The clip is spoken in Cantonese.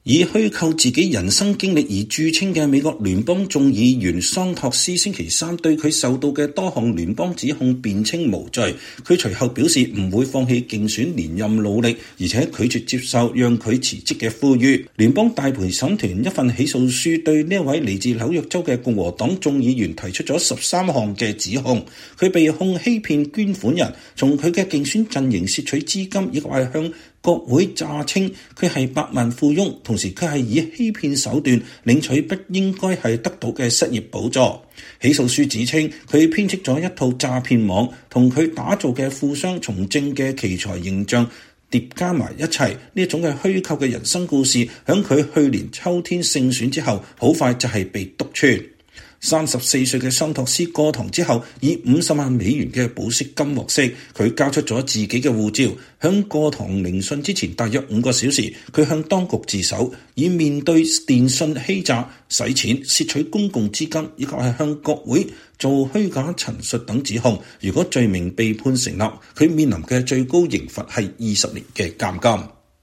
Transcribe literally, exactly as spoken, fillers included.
以虛構自己人生經歷而著稱嘅美國聯邦眾議員桑托斯星期三對佢受到嘅多項聯邦指控辯稱無罪。佢隨後表示唔會放棄競選連任努力，而且拒絕接受讓佢辭職嘅呼籲。聯邦大陪審團一份起訴書對呢位嚟自紐約州嘅共和黨眾議員提出咗十三項嘅指控。佢被控欺騙捐款人，從佢嘅競選陣營竊取資金，以及係向國會詐稱佢係百萬富翁，同時佢係以欺騙手段領取不應該係得到嘅失業補助。起訴書指稱佢編織咗一套詐騙網，同佢打造嘅富商從政嘅奇才形象疊加埋一齊，呢一種嘅虛構嘅人生故事，響佢去年秋天勝選之後，好快就係被篤穿。三十四歲嘅桑托斯過堂之後，以五十萬美元嘅保釋金獲釋。佢交出咗自己嘅護照。響過堂聆訊之前大約五個小時，佢向當局自首，以面對電信欺詐、洗錢、竊取公共資金，以及係向國會做虛假陳述等指控。如果罪名被判成立，佢面臨嘅最高刑罰係二十年嘅監禁。